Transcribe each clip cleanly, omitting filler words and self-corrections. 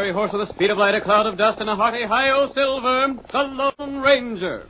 fiery horse with the speed of light, a cloud of dust, and a hearty hi-yo Silver, the Lone Ranger.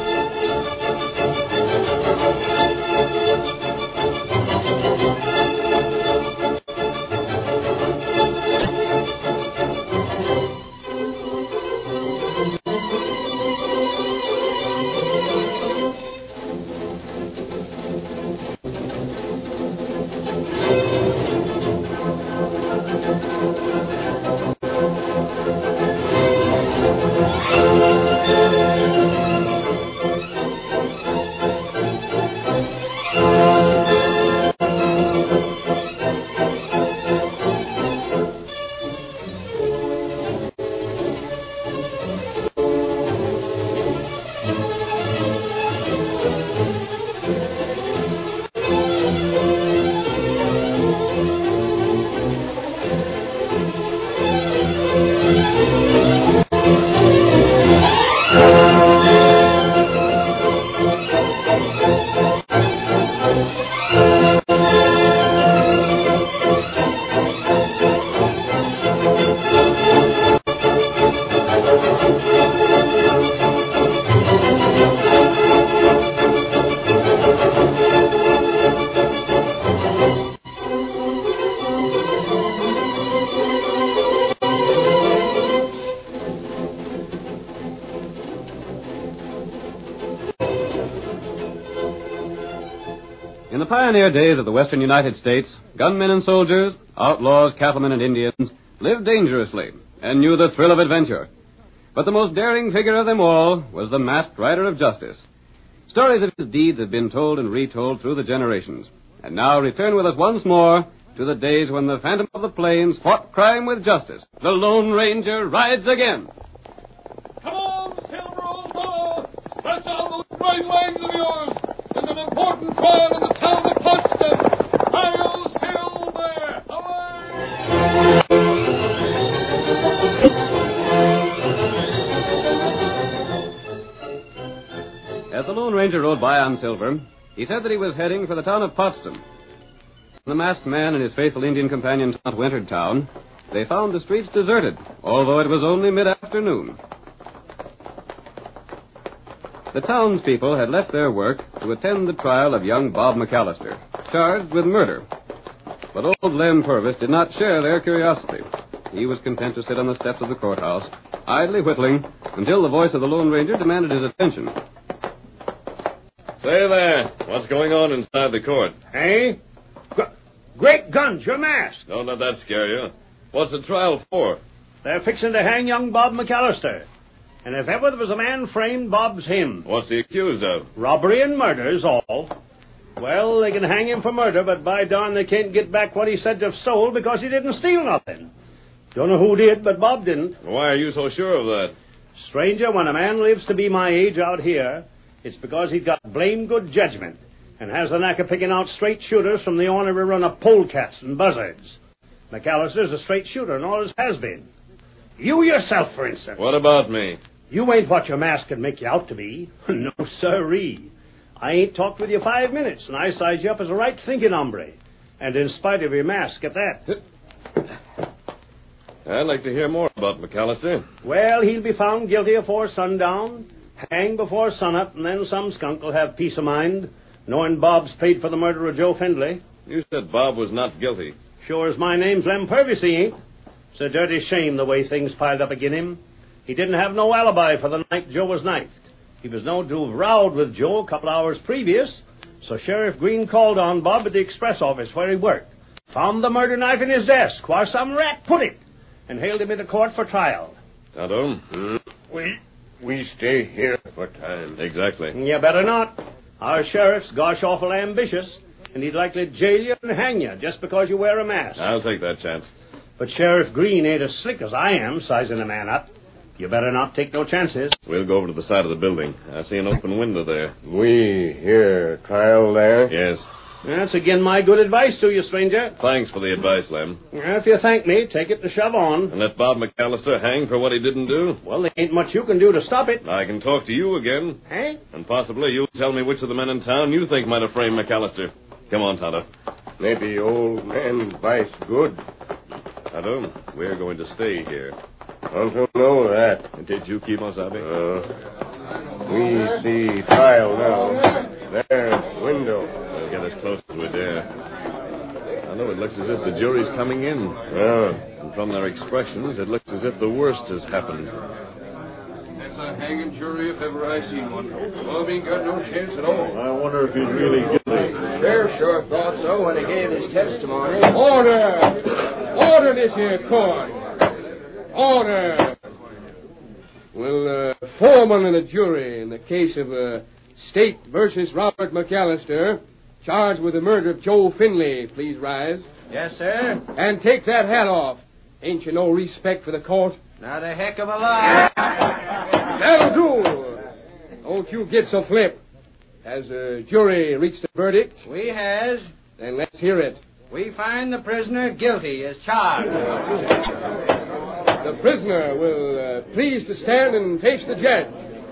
In the pioneer days of the western United States, gunmen and soldiers, outlaws, cattlemen, and Indians lived dangerously and knew the thrill of adventure. But the most daring figure of them all was the masked rider of justice. Stories of his deeds have been told and retold through the generations. And now return with us once more to the days when the Phantom of the Plains fought crime with justice. The Lone Ranger rides again. Come on, Silver, old fellow! Stretch out those great legs of yours! There's an important trial in the town of Potsdam! Hi-yo, Silver! Away! As the Lone Ranger rode by on Silver, he said that he was heading for the town of Potsdam. When the masked man and his faithful Indian companion entered town, they found the streets deserted, although it was only mid-afternoon. The townspeople had left their work to attend the trial of young Bob McAllister, charged with murder. But old Lem Purvis did not share their curiosity. He was content to sit on the steps of the courthouse, idly whittling, until the voice of the Lone Ranger demanded his attention. Say there, what's going on inside the court? Hey? Great guns, you're masked. Don't let that scare you. What's the trial for? They're fixing to hang young Bob McAllister. And if ever there was a man framed, Bob's him. What's he accused of? Robbery and murder's all. Well, they can hang him for murder, but by darn they can't get back what he said to have stole because he didn't steal nothing. Don't know who did, but Bob didn't. Why are you so sure of that? Stranger, when a man lives to be my age out here, it's because he's got blame good judgment and has the knack of picking out straight shooters from the ornery run of polecats and buzzards. McAllister's a straight shooter and always has been. You yourself, for instance. What about me? You ain't what your mask can make you out to be. No, sirree. I ain't talked with you 5 minutes, and I size you up as a right-thinking hombre. And in spite of your mask at that. I'd like to hear more about McAllister. Well, he'll be found guilty afore sundown, hanged before sunup, and then some skunk will have peace of mind, knowing Bob's paid for the murder of Joe Findlay. You said Bob was not guilty. Sure as my name's Lem Purvis, he ain't. It's a dirty shame the way things piled up agin him. He didn't have no alibi for the night Joe was knifed. He was known to have rowed with Joe a couple hours previous, so Sheriff Green called on Bob at the express office where he worked, found the murder knife in his desk, where some rat put it, and hailed him into court for trial. Tonto? We stay here for time. Exactly. You better not. Our sheriff's gosh awful ambitious, and he'd likely jail you and hang you just because you wear a mask. I'll take that chance. But Sheriff Green ain't as slick as I am, sizing a man up. You better not take no chances. We'll go over to the side of the building. I see an open window there. We hear trial there? Yes. That's again my good advice to you, stranger. Thanks for the advice, Lem. If you thank me, take it to shove on. And let Bob McAllister hang for what he didn't do? Well, there ain't much you can do to stop it. I can talk to you again. Eh? And possibly you'll tell me which of the men in town you think might have framed McAllister. Come on, Tonto. Maybe old man advice good. Tonto, we're going to stay here. Don't know that. Did you, Kimosabe? We see trial now. There, window. We'll get as close as we dare. I know it looks as if the jury's coming in. And from their expressions, it looks as if the worst has happened. That's a hanging jury if ever I seen one. Bobby ain't got no chance at all. I wonder if he's really guilty. Sheriff sure thought so when he gave his testimony. Order! Order this here court! Order! Will foreman of the jury in the case of State versus Robert McAllister, charged with the murder of Joe Finley, please rise. Yes, sir. And take that hat off. Ain't you no respect for the court? Not a heck of a lot. That'll do. Don't you get so flip. Has the jury reached a verdict? We has. Then let's hear it. We find the prisoner guilty as charged. The prisoner will please to stand and face the judge.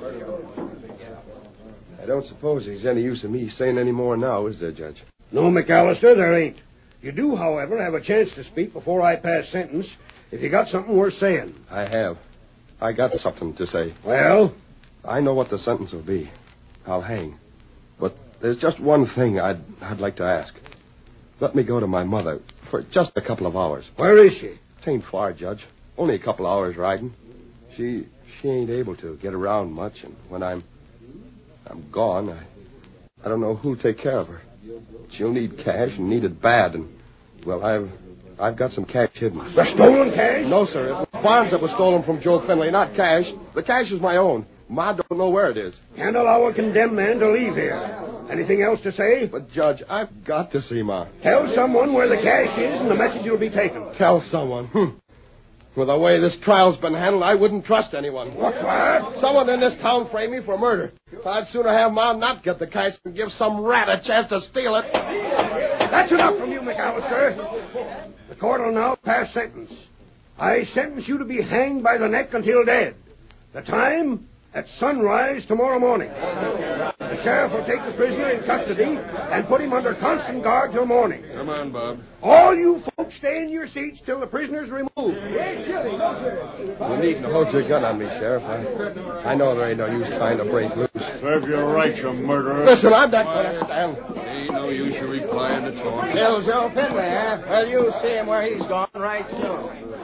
I don't suppose there's any use in me saying any more now, is there, Judge? No, McAllister, there ain't. You do, however, have a chance to speak before I pass sentence if you got something worth saying. I have. I got something to say. Well? I know what the sentence will be. I'll hang. But there's just one thing I'd like to ask. Let me go to my mother for just a couple of hours. Where is she? Tain't far, Judge. Only a couple of hours riding. She ain't able to get around much, and when I'm gone, I don't know who'll take care of her. She'll need cash and need it bad, and, well, I've got some cash hidden. The stolen cash? No, sir. It was bonds that was stolen from Joe Finley, not cash. The cash is my own. Ma don't know where it is. Can't allow a condemned man to leave here. Anything else to say? But, Judge, I've got to see Ma. Tell someone where the cash is and the message will be taken. Tell someone. With the way this trial's been handled, I wouldn't trust anyone. What's that? Someone in this town framed me for murder. I'd sooner have Ma not get the cash than give some rat a chance to steal it. That's enough from you, McAllister. The court will now pass sentence. I sentence you to be hanged by the neck until dead. The time? At sunrise tomorrow morning. The sheriff will take the prisoner in custody and put him under constant guard till morning. Come on, Bob. All you folks stay in your seats till the prisoner's removed. You needn't hold your gun on me, Sheriff. I know there ain't no use trying to break loose. Serve you right, you murderer. Listen, I'm not going to stand. Ain't no use you replying to talk. Bill Joe Finley, huh? Well, you'll see him where he's gone right soon.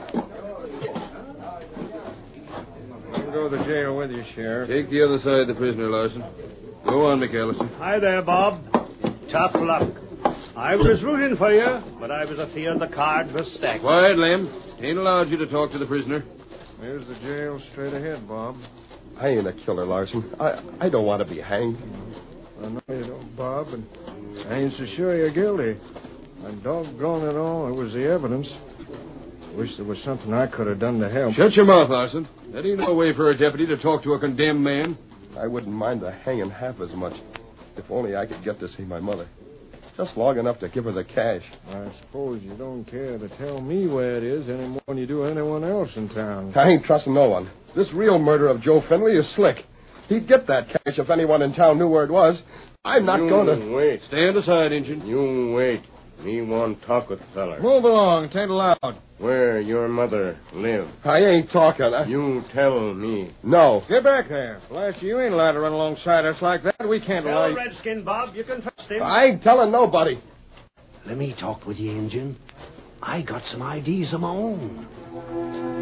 I'll go to the jail with you, Sheriff. Take the other side of the prisoner, Larson. Go on, McAllister. Hi there, Bob. Tough luck. I was rooting for you, but I was afeard the card was stacked. Quiet, Lem. Ain't allowed you to talk to the prisoner. There's the jail straight ahead, Bob. I ain't a killer, Larson. I don't want to be hanged. I know you don't, Bob, and I ain't so sure you're guilty. And doggone it all, it was the evidence. Wish there was something I could have done to help. Shut your mouth, Larson. That ain't no way for a deputy to talk to a condemned man. I wouldn't mind the hanging half as much if only I could get to see my mother. Just long enough to give her the cash. I suppose you don't care to tell me where it is any more than you do anyone else in town. I ain't trusting no one. This real murder of Joe Finley is slick. He'd get that cash if anyone in town knew where it was. I'm not going to... Wait. Stand aside, Injun. You wait. Me want talk with feller. Move along. 'Tain't allowed. Where your mother live? I ain't talking. You tell me. No. Get back there. Blast you ain't allowed to run alongside us like that. We can't allow Tell you. Redskin, Bob, you can trust him. I ain't telling nobody. Let me talk with you, Injun. I got some ideas of my own.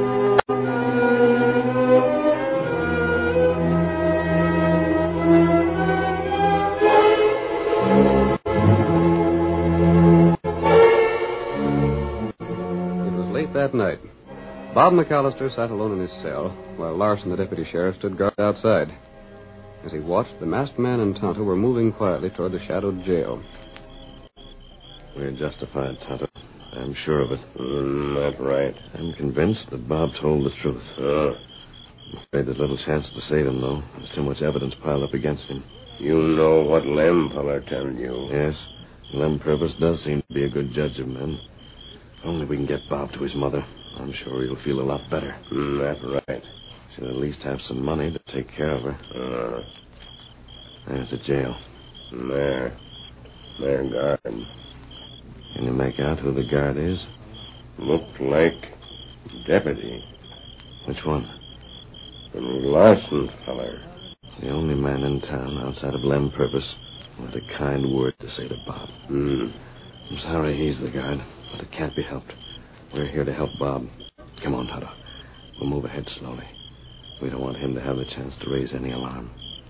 That night, Bob McAllister sat alone in his cell, while Larson, the deputy sheriff, stood guard outside. As he watched, the masked man and Tonto were moving quietly toward the shadowed jail. We're justified, Tonto. I'm sure of it. That's right. I'm convinced that Bob told the truth. I'm afraid there's little chance to save him, though. There's too much evidence piled up against him. You know what Lem feller tell you. Yes, Lem Purvis does seem to be a good judge of men. Only we can get Bob to his mother. I'm sure he'll feel a lot better. That's right. She'll at least have some money to take care of her. There's the jail. There guard. Can you make out who the guard is? Looked like deputy. Which one? The Larson feller. The only man in town outside of Lem Purvis who had a kind word to say to Bob. I'm sorry he's the guard, but it can't be helped. We're here to help Bob. Come on, Tonto. We'll move ahead slowly. We don't want him to have the chance to raise any alarm.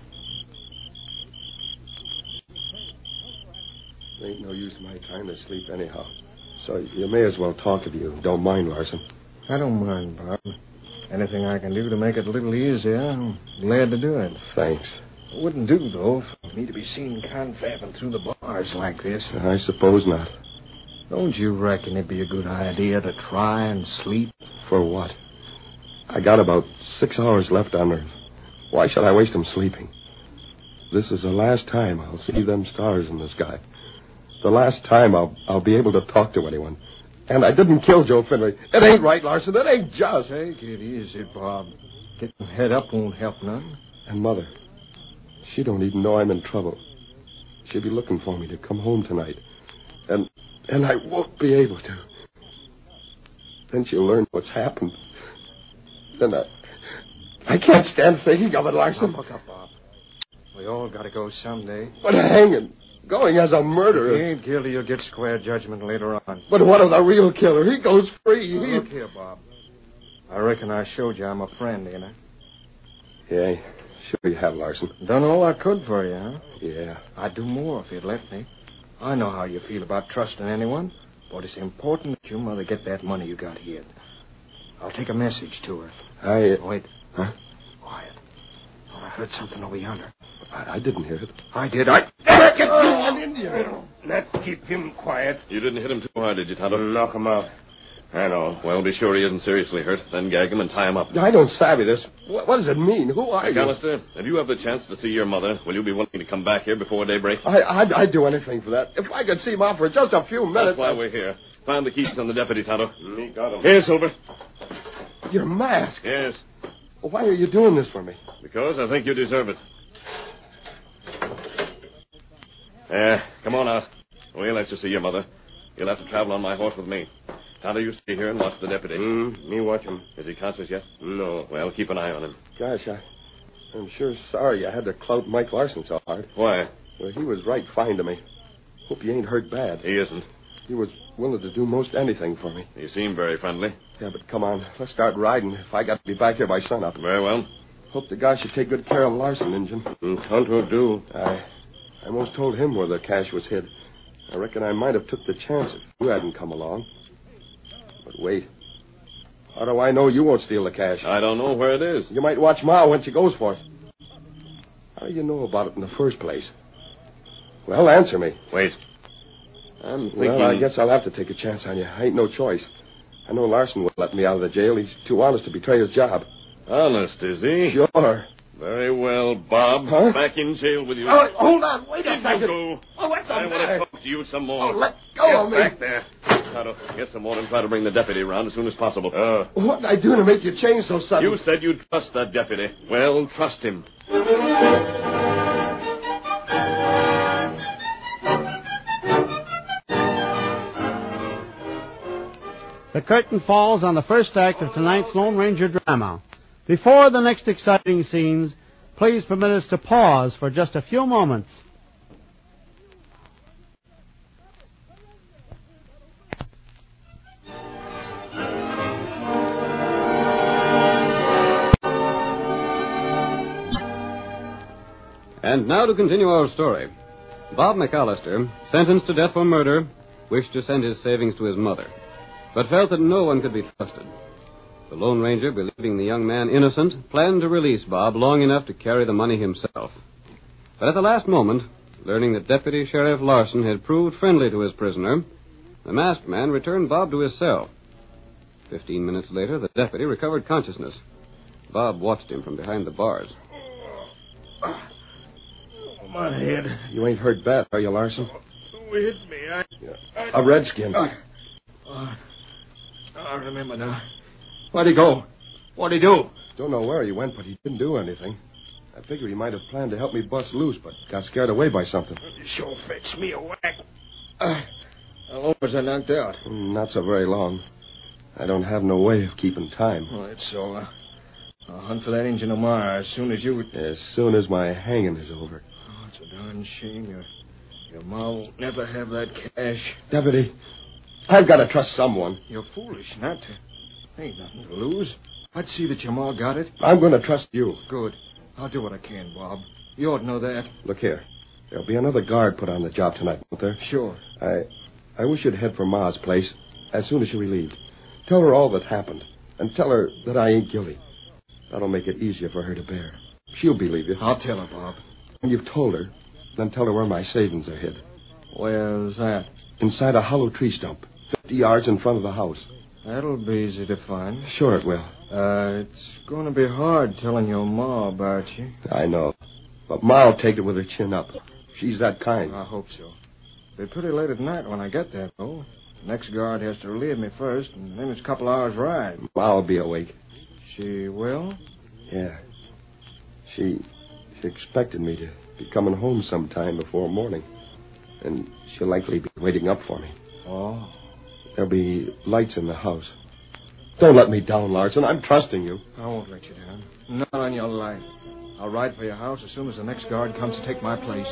There ain't no use my time to sleep anyhow. So you may as well talk if you don't mind, Larson. I don't mind, Bob. Anything I can do to make it a little easier, I'm glad to do it. Thanks. It wouldn't do, though, for me to be seen confabbing through the bars like this. I suppose not. Don't you reckon it'd be a good idea to try and sleep? For what? I got about 6 hours left on Earth. Why should I waste them sleeping? This is the last time I'll see them stars in the sky. The last time I'll be able to talk to anyone. And I didn't kill Joe Finley. It ain't right, Larson. It ain't just. Take it easy, Bob. Getting head up won't help none. And Mother, she don't even know I'm in trouble. She'll be looking for me to come home tonight. And I won't be able to. Then she'll learn what's happened. Then I can't stand thinking of it, Larson. Now, look up, Bob. We all gotta go someday. But hanging, going as a murderer. If he ain't guilty, you'll get square judgment later on. But what of the real killer? He goes free. Now, look here, Bob. I reckon I showed you I'm a friend, ain't I? Yeah, sure you have, Larson. Done all I could for you, huh? Yeah. I'd do more if you'd let me. I know how you feel about trusting anyone, but it's important that your mother get that money you got here. I'll take a message to her. Wait. Huh? Quiet. Oh, I heard something over yonder. I didn't hear it. I did. An Indian. Let's keep him quiet. You didn't hit him too hard, did you, Tonto? Knock him out. I know. Well, be sure he isn't seriously hurt. Then gag him and tie him up. I don't savvy this. What does it mean? Who are you? McAllister, if you have the chance to see your mother, will you be willing to come back here before daybreak? I'd do anything for that. If I could see Mom for just a few minutes. That's why we're here. Find the keys on the deputy, Tonto. Me got him. Here, Silver. Your mask. Yes, Why are you doing this for me? because I think you deserve it. Come on out. We'll let you see your mother. You'll have to travel on my horse with me. Tonto, you stay here and watch the deputy. Me watch him. Is he conscious yet? No. Well, keep an eye on him. Gosh, I'm sure sorry I had to clout Mike Larson so hard. Why? Well, he was right fine to me. Hope he ain't hurt bad. He isn't. He was willing to do most anything for me. You seem very friendly. Yeah, but come on. Let's start riding if I got to be back here by sunup. Very well. Hope the guy should take good care of Larson, Injun. Tonto do. I almost told him where the cash was hid. I reckon I might have took the chance if you hadn't come along. But wait. How do I know you won't steal the cash? I don't know where it is. You might watch Ma when she goes for it. How do you know about it in the first place? Well, answer me. Wait. I'm thinking... Well, I guess I'll have to take a chance on you. I ain't no choice. I know Larson won't let me out of the jail. He's too honest to betray his job. Honest, is he? Sure. Very well, Bob. Huh? Back in jail with you. Oh, hold on. Wait a Did you second. go? Oh, what's the I want matter? to talk to you some more. Oh, let go of me. Get back there. Tonto, get some more and try to bring the deputy around as soon as possible. What did I do to make you change so suddenly? You said you'd trust that deputy. Well, trust him. The curtain falls on the first act of tonight's Lone Ranger drama. Before the next exciting scenes, please permit us to pause for just a few moments. And now to continue our story. Bob McAllister, sentenced to death for murder, wished to send his savings to his mother, but felt that no one could be trusted. The Lone Ranger, believing the young man innocent, planned to release Bob long enough to carry the money himself. But at the last moment, learning that Deputy Sheriff Larson had proved friendly to his prisoner, the masked man returned Bob to his cell. 15 minutes later, the deputy recovered consciousness. Bob watched him from behind the bars. My head. You ain't hurt bad, are you, Larson? Who hit me? A redskin. I remember now. Where'd he go? What'd he do? Don't know where he went, but he didn't do anything. I figure he might have planned to help me bust loose, but got scared away by something. Sure fetched me a whack. How long was I knocked out? Not so very long. I don't have no way of keeping time. All right, so I'll hunt for that engine tomorrow as soon as you... As soon as my hanging is over. Oh, it's a darn shame. Your ma won't never have that cash. Deputy, I've got to trust someone. You're foolish not to. Ain't nothing to lose. I'd see that your ma got it. I'm going to trust you. Good. I'll do what I can, Bob. You ought to know that. Look here. There'll be another guard put on the job tonight, won't there? Sure. I wish you'd head for Ma's place as soon as you're relieved. Tell her all that happened, and tell her that I ain't guilty. That'll make it easier for her to bear. She'll believe you. I'll tell her, Bob. When you've told her, then tell her where my savings are hid. Where's that? Inside a hollow tree stump, 50 yards in front of the house. That'll be easy to find. Sure it will. It's going to be hard telling your ma about you. I know. But Ma'll take it with her chin up. She's that kind. I hope so. It'll be pretty late at night when I get there, though. The next guard has to relieve me first, and then it's a couple hours' ride. Ma'll be awake. She will? Yeah. She expected me to be coming home sometime before morning. And she'll likely be waiting up for me. Oh. There'll be lights in the house. Don't let me down, Larson. I'm trusting you. I won't let you down. Not on your life. I'll ride for your house as soon as the next guard comes to take my place.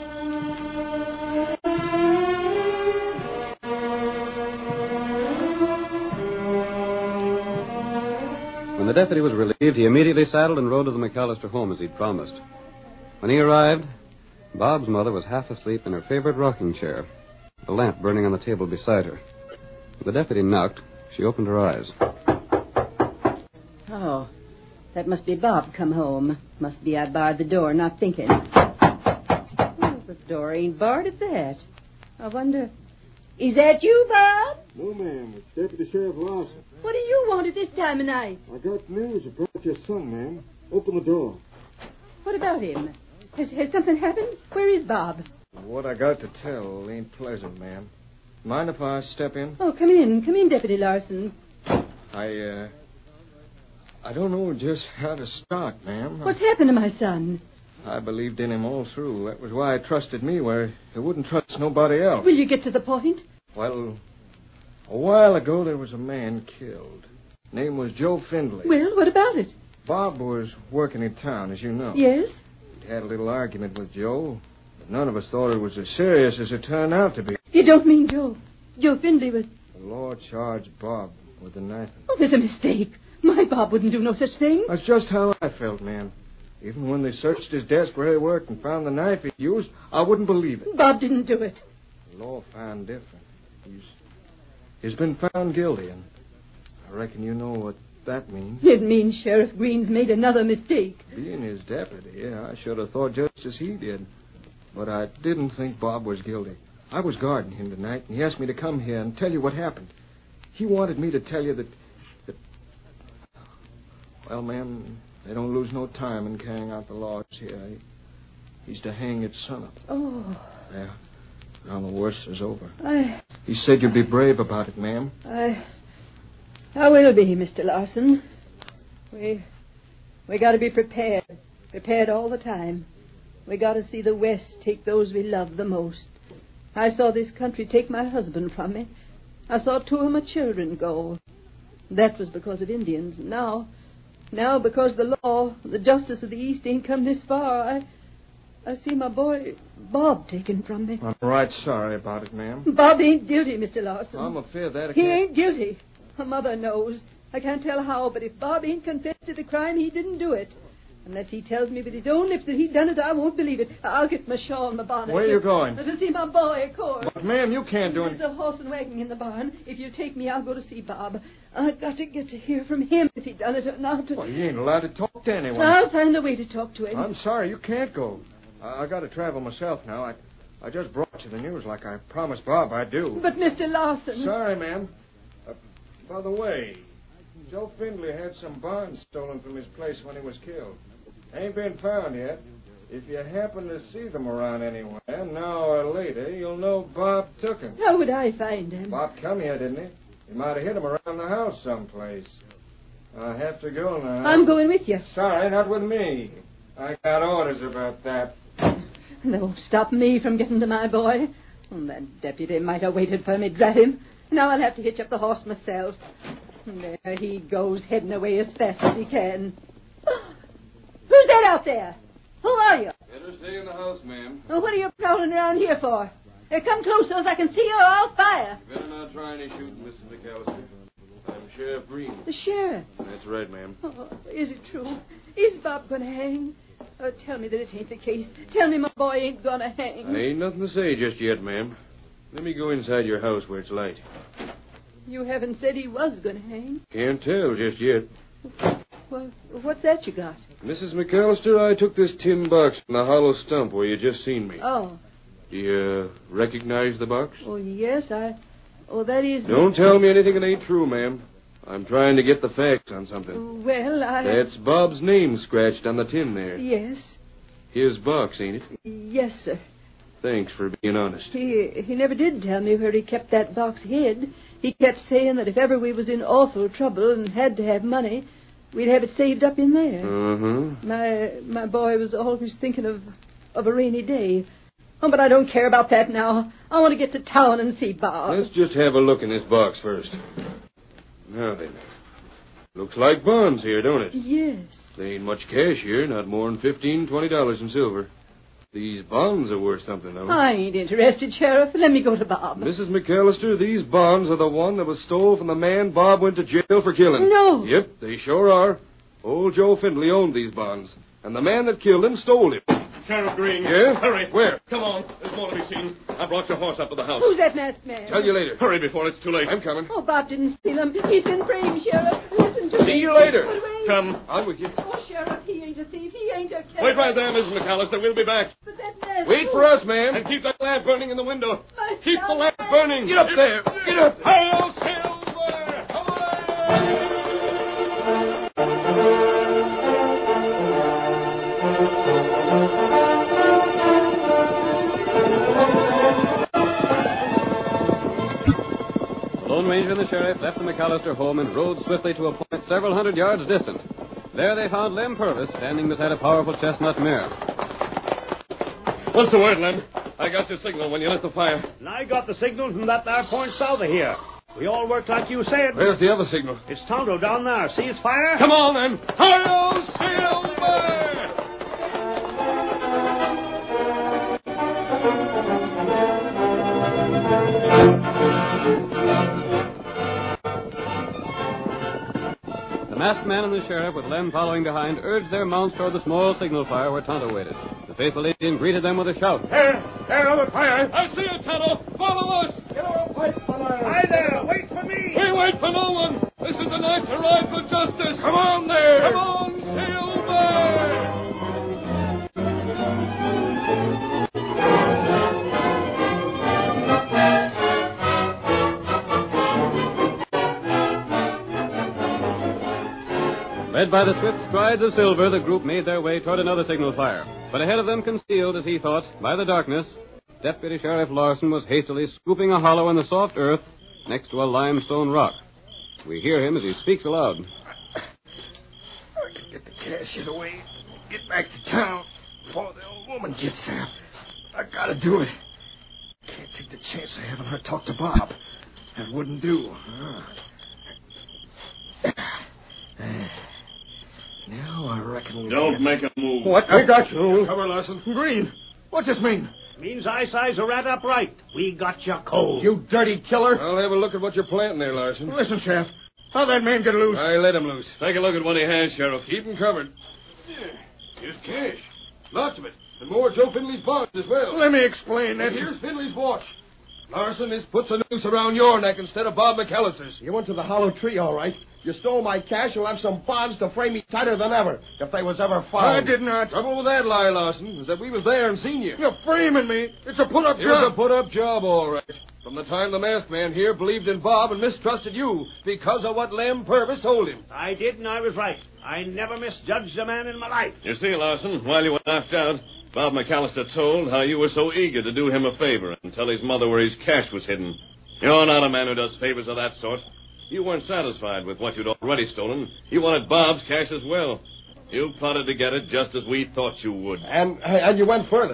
When the deputy was relieved, he immediately saddled and rode to the McAllister home as he'd promised. When he arrived, Bob's mother was half asleep in her favorite rocking chair, the lamp burning on the table beside her. The deputy knocked. She opened her eyes. Oh, that must be Bob come home. Must be I barred the door, not thinking. Oh, the door ain't barred at that. I wonder... Is that you, Bob? No, ma'am. It's Deputy Sheriff Larson. What do you want at this time of night? I got news about your son, ma'am. Open the door. What about him? Has something happened? Where is Bob? What I got to tell ain't pleasant, ma'am. Mind if I step in? Oh, come in. Come in, Deputy Larson. I don't know just how to start, ma'am. What's happened to my son? I believed in him all through. That was why I trusted me where he wouldn't trust nobody else. Will you get to the point? Well, a while ago there was a man killed. Name was Joe Findlay. Well, what about it? Bob was working in town, as you know. Yes? He had a little argument with Joe, but none of us thought it was as serious as it turned out to be. You don't mean Joe? Joe Findlay was... The law charged Bob with the knife. Oh, there's a mistake. My Bob wouldn't do no such thing. That's just how I felt, ma'am. Even when they searched his desk where he worked and found the knife he used, I wouldn't believe it. Bob didn't do it. The law found different. He's been found guilty, and I reckon you know what that means. It means Sheriff Green's made another mistake. Being his deputy, I should have thought just as he did. But I didn't think Bob was guilty. I was guarding him tonight, and he asked me to come here and tell you what happened. He wanted me to tell you that... Well, ma'am, they don't lose no time in carrying out the laws here. He's to hang at sunup. Oh. Yeah. Now the worst is over. I He said you'd be brave about it, ma'am. I will be, Mr. Larson. We got to be prepared. Prepared all the time. We got to see the West take those we love the most. I saw this country take my husband from me. I saw 2 of my children go. That was because of Indians. Now because the law, the justice of the East ain't come this far, I see my boy, Bob, taken from me. I'm right sorry about it, ma'am. Bob ain't guilty, Mr. Larson. I'm afraid that... He ain't guilty. My mother knows. I can't tell how, but if Bob ain't confessed to the crime, he didn't do it. Unless he tells me with his own lips that he done it, I won't believe it. I'll get my shawl and my bonnet. Where are you going? To see my boy, of course. But, ma'am, you can't do it. There's a horse and wagon in the barn. If you take me, I'll go to see Bob. I got to get to hear from him if he done it or not. Well, you ain't allowed to talk to anyone. I'll find a way to talk to him. I'm sorry, you can't go. I got to travel myself now. I just brought you the news like I promised Bob I'd do. But, Mr. Larson... Sorry, ma'am. By the way, Joe Findlay had some bonds stolen from his place when he was killed. Ain't been found yet. If you happen to see them around anywhere, now or later, you'll know Bob took them. How would I find him? Bob come here, didn't he? He might have hid them around the house someplace. I have to go now. I'm going with you. Sorry, not with me. I got orders about that. They won't stop me from getting to my boy. That deputy might have waited for me, drat him. Now I'll have to hitch up the horse myself. There he goes, heading away as fast as he can. Who's that out there? Who are you? Better stay in the house, ma'am. Oh, what are you prowling around here for? Come close so as I can see you or I'll fire. You better not try any shooting, Mrs. McAllister. I'm Sheriff Green. The sheriff? That's right, ma'am. Oh, is it true? Is Bob going to hang? Oh, tell me that it ain't the case. Tell me my boy ain't going to hang. I ain't nothing to say just yet, ma'am. Let me go inside your house where it's light. You haven't said he was going to hang. Can't tell just yet. Well, what's that you got? Mrs. McAllister, I took this tin box from the hollow stump where you just seen me. Oh. Do you recognize the box? Oh, yes, Oh, that is... Don't tell me anything that ain't true, ma'am. I'm trying to get the facts on something. Well, That's Bob's name scratched on the tin there. Yes. His box, ain't it? Yes, sir. Thanks for being honest. He never did tell me where he kept that box hid. He kept saying that if ever we was in awful trouble and had to have money, we'd have it saved up in there. Mm-hmm. My boy was always thinking of a rainy day. Oh, but I don't care about that now. I want to get to town and see Bob. Let's just have a look in this box first. Now then. Looks like bonds here, don't it? Yes. There ain't much cash here, not more than $15, $20 in silver. These bonds are worth something, though. I ain't interested, Sheriff. Let me go to Bob. Mrs. McAllister, these bonds are the one that was stole from the man Bob went to jail for killing. No. Yep, they sure are. Old Joe Findlay owned these bonds, and the man that killed him stole him. Sheriff Green. Yeah? Hurry. Where? Come on. There's more to be seen. I brought your horse up to the house. Who's that masked man? Tell you later. Hurry before it's too late. I'm coming. Oh, Bob didn't steal him. He's been framed, Sheriff. Listen to me. See you later. Wait. Come. I'm with you. Oh, Sheriff, he ain't a thief. He ain't a killer. Wait right there, Mrs. McAllister. We'll be back. But that man... Wait for us, ma'am. And keep that lamp burning in the window. My Keep the son. lamp burning. Get up there. Get up. Hail, Silver! Away! The Lone Ranger and the sheriff left the McAllister home and rode swiftly to a point several hundred yards distant. There they found Lem Purvis standing beside a powerful chestnut mare. What's the word, Lem? I got your signal when you lit the fire. And I got the signal from that there point south of here. We all worked like you said. Where's the other signal? It's Tonto down there. See his fire? Come on, then. Hail, Silver! The masked man and the sheriff, with Lem following behind, urged their mounts toward the small signal fire where Tonto waited. The faithful Indian greeted them with a shout. There, another fire. I see it, Tonto. Follow us. Hi there. Wait for me. We wait for no one. This is the night to ride for justice. Come on there. Come on, Silver. Led by the swift strides of Silver, the group made their way toward another signal fire. But ahead of them, concealed, as he thought, by the darkness, Deputy Sheriff Larson was hastily scooping a hollow in the soft earth next to a limestone rock. We hear him as he speaks aloud. I can get the cash hid away. Get back to town before the old woman gets there. I gotta do it. Can't take the chance of having her talk to Bob. That wouldn't do. Now I reckon we'll... Don't make a move. What? I got you. Cover, Larson. Green, what's this mean? Means I size a rat up right. We got you cold. You dirty killer. I'll have a look at what you're planting there, Larson. Listen, Sheriff. How'd that man get loose? I let him loose. Take a look at what he has, Sheriff. Keep him covered. Here's cash. Lots of it. And more Joe Findlay's bonds as well. Let me explain that. And here's Findlay's watch. Larson, this puts a noose around your neck instead of Bob McAllister's. You went to the hollow tree, all right. You stole my cash. You'll have some bonds to frame me tighter than ever, if they was ever found. I did not. Trouble with that lie, Larson, is that we was there and seen you. You're framing me. It's a put-up It's job. a put-up job, all right. From the time the masked man here believed in Bob and mistrusted you because of what Lem Purvis told him. I did, and I was right. I never misjudged a man in my life. You see, Larson, while you were knocked out, Bob McAllister told how you were so eager to do him a favor and tell his mother where his cash was hidden. You're not a man who does favors of that sort. You weren't satisfied with what you'd already stolen. You wanted Bob's cash as well. You plotted to get it just as we thought you would. And you went further.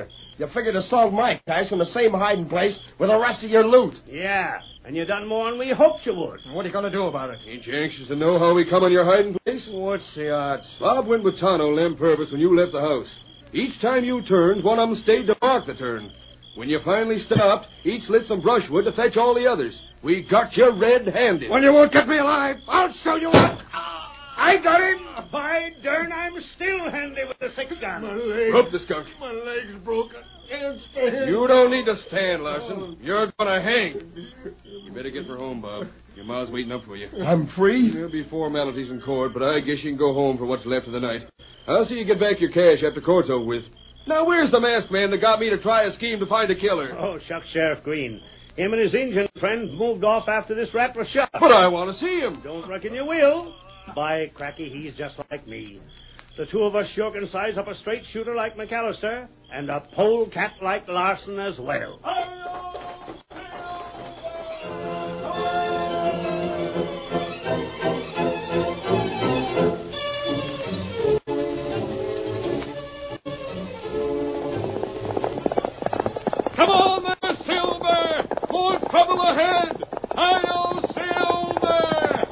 You figured to sell my cash in the same hiding place with the rest of your loot. Yeah, and you done more than we hoped you would. What are you going to do about it? Ain't you anxious to know how we come on your hiding place? What's the odds? Bob went with Tonto Lem Purvis when you left the house. Each time you turned, one of them stayed to mark the turn. When you finally stopped, each lit some brushwood to fetch all the others. We got you red-handed. Well, you won't get me alive. I'll show you what. I got him. By darn, I'm still handy with the 6-gun. My leg. Rope the skunk. My leg's broken. Can't stand. You don't need to stand, Larson. You're gonna hang. You better get for home, Bob. Your ma's waiting up for you. I'm free? There'll be formalities in court, but I guess you can go home for what's left of the night. I'll see you get back your cash after court's over with. Now, where's the masked man that got me to try a scheme to find a killer? Oh, shucks, Sheriff Green. Him and his Indian friend moved off after this rat was shot. But I want to see him. Don't reckon you will. By cracky, he's just like me. The two of us sure can size up a straight shooter like McAllister and a polecat like Larson as well. Come on there, Silver! More trouble ahead! Hi-yo, Silver!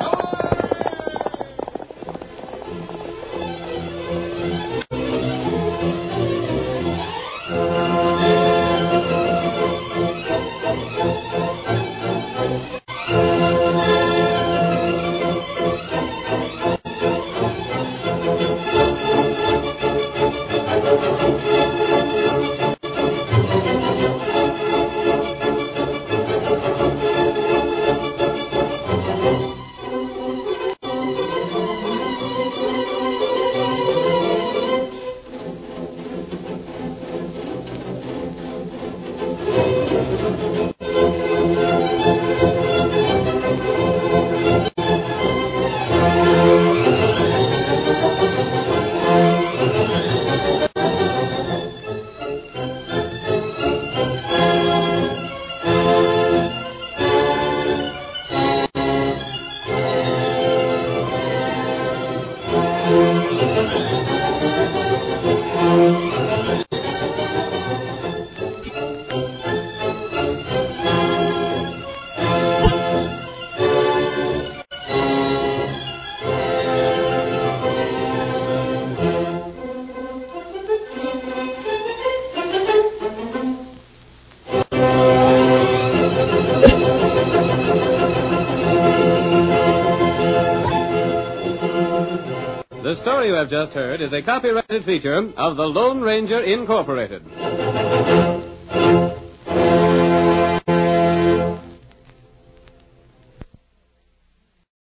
The story you have just heard is a copyrighted feature of the Lone Ranger Incorporated.